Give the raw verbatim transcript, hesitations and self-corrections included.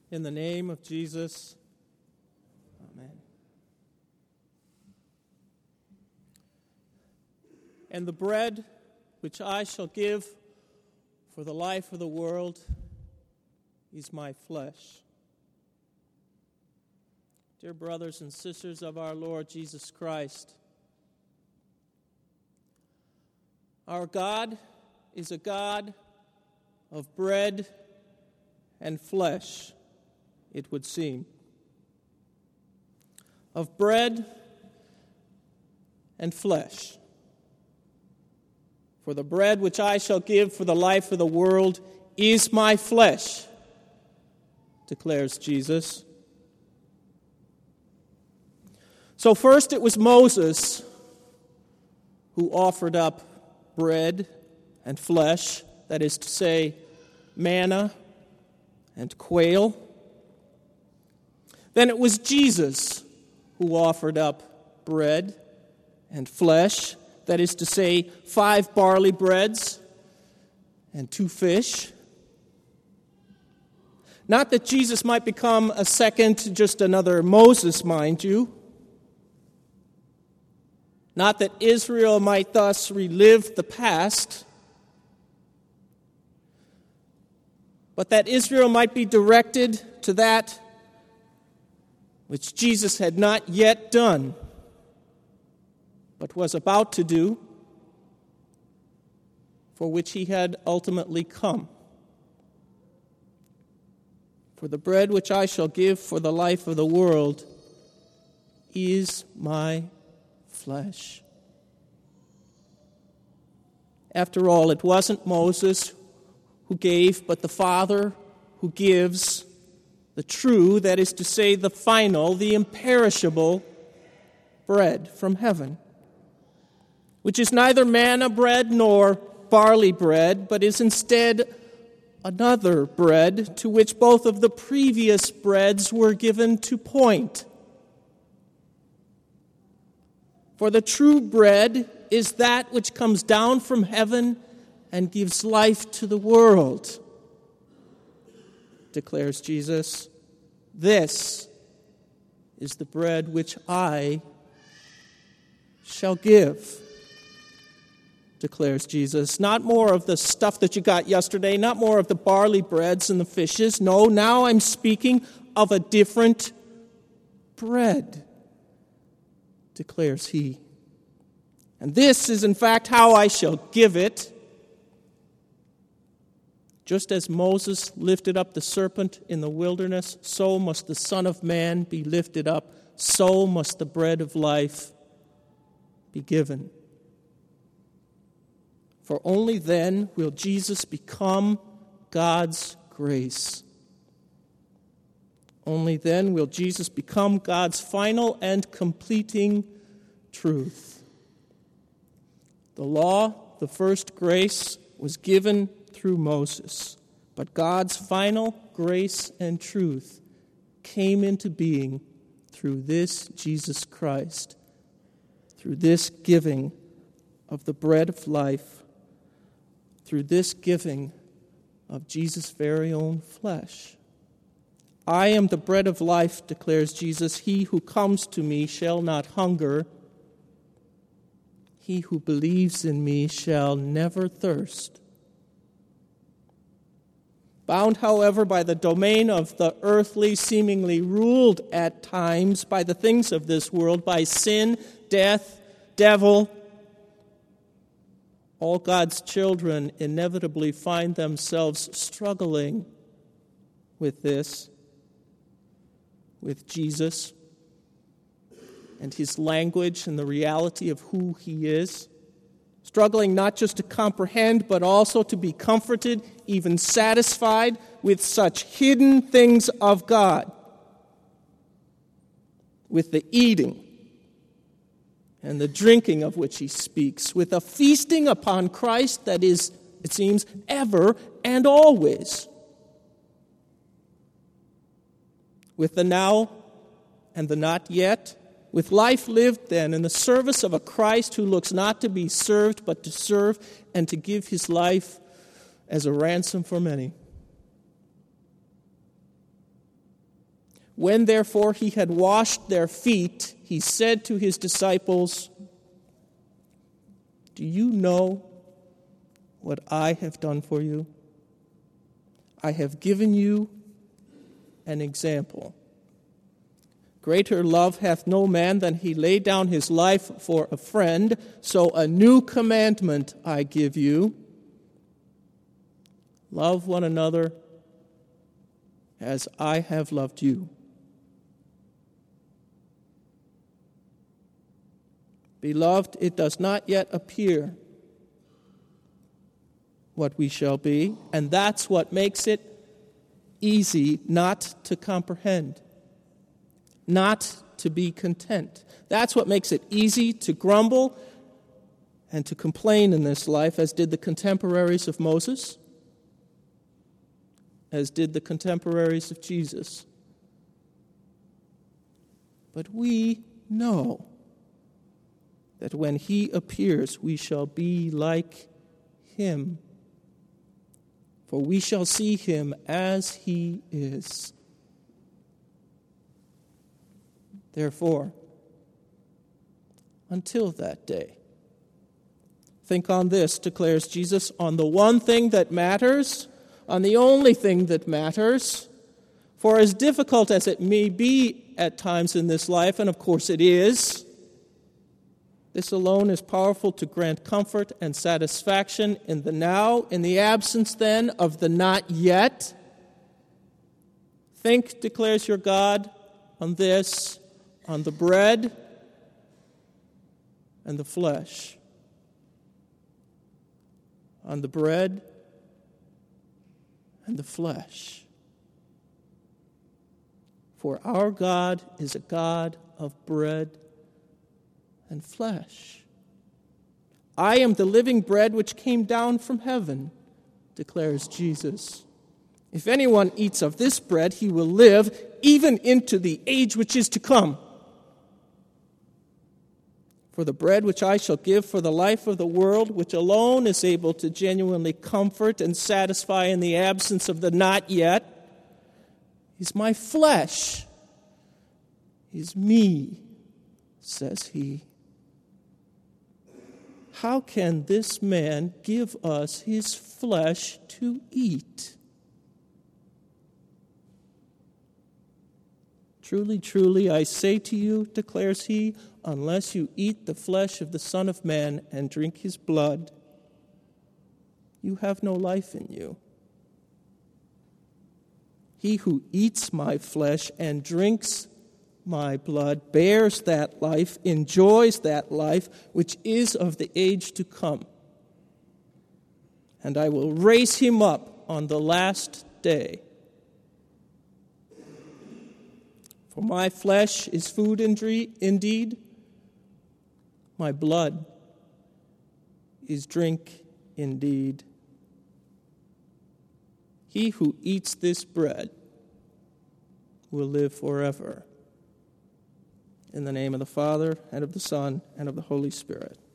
In the name of Jesus, amen. And the bread which I shall give for the life of the world is my flesh. Dear brothers and sisters of our Lord Jesus Christ, our God is a God of bread and flesh, it would seem. Of bread and flesh. For the bread which I shall give for the life of the world is my flesh, declares Jesus. So first it was Moses who offered up bread and flesh, that is to say, manna and quail. Then it was Jesus who offered up bread and flesh, that is to say, five barley breads and two fish. Not that Jesus might become a second, just another Moses, mind you. Not that Israel might thus relive the past, but that Israel might be directed to that which Jesus had not yet done, but was about to do, for which he had ultimately come. For the bread which I shall give for the life of the world is my flesh. After all, it wasn't Moses who gave, but the Father who gives the true, that is to say, the final, the imperishable bread from heaven, which is neither manna bread nor barley bread, but is instead another bread to which both of the previous breads were given to point. For the true bread is that which comes down from heaven and gives life to the world, declares Jesus. This is the bread which I shall give, declares Jesus. Not more of the stuff that you got yesterday, not more of the barley breads and the fishes. No, now I'm speaking of a different bread, declares he. And this is in fact how I shall give it. Just as Moses lifted up the serpent in the wilderness, so must the Son of Man be lifted up, so must the bread of life be given. For only then will Jesus become God's grace. Only then will Jesus become God's final and completing truth. The law, the first grace, was given through Moses, but God's final grace and truth came into being through this Jesus Christ, through this giving of the bread of life, through this giving of Jesus' very own flesh. I am the bread of life, declares Jesus. He who comes to me shall not hunger. He who believes in me shall never thirst. Bound, however, by the domain of the earthly, seemingly ruled at times by the things of this world, by sin, death, devil, all God's children inevitably find themselves struggling with this, with Jesus and his language and the reality of who he is. Struggling not just to comprehend, but also to be comforted, even satisfied with such hidden things of God. With the eating and the drinking of which he speaks, with a feasting upon Christ that is, it seems, ever and always. With the now and the not yet, with life lived then in the service of a Christ who looks not to be served, but to serve and to give his life as a ransom for many. When therefore he had washed their feet, he said to his disciples, "Do you know what I have done for you? I have given you an example. Greater love hath no man than he lay down his life for a friend. So a new commandment I give you. Love one another as I have loved you. Beloved, it does not yet appear what we shall be, and that's what makes it easy not to comprehend, not to be content. That's what makes it easy to grumble and to complain in this life, as did the contemporaries of Moses, as did the contemporaries of Jesus. But we know that when he appears, we shall be like him, for we shall see him as he is. Therefore, until that day, think on this, declares Jesus, on the one thing that matters, on the only thing that matters. For as difficult as it may be at times in this life, and of course it is, this alone is powerful to grant comfort and satisfaction in the now, in the absence then of the not yet. Think, declares your God, on this, on the bread and the flesh. On the bread and the flesh. For our God is a God of bread and flesh. I am the living bread which came down from heaven, declares Jesus. If anyone eats of this bread, he will live even into the age which is to come. For the bread which I shall give for the life of the world, which alone is able to genuinely comfort and satisfy in the absence of the not yet, is my flesh, is me, says he. How can this man give us his flesh to eat? Truly, truly, I say to you, declares he, unless you eat the flesh of the Son of Man and drink his blood, you have no life in you. He who eats my flesh and drinks my blood bears that life, enjoys that life, which is of the age to come. And I will raise him up on the last day. For my flesh is food indeed, my blood is drink indeed. He who eats this bread will live forever. In the name of the Father, and of the Son, and of the Holy Spirit.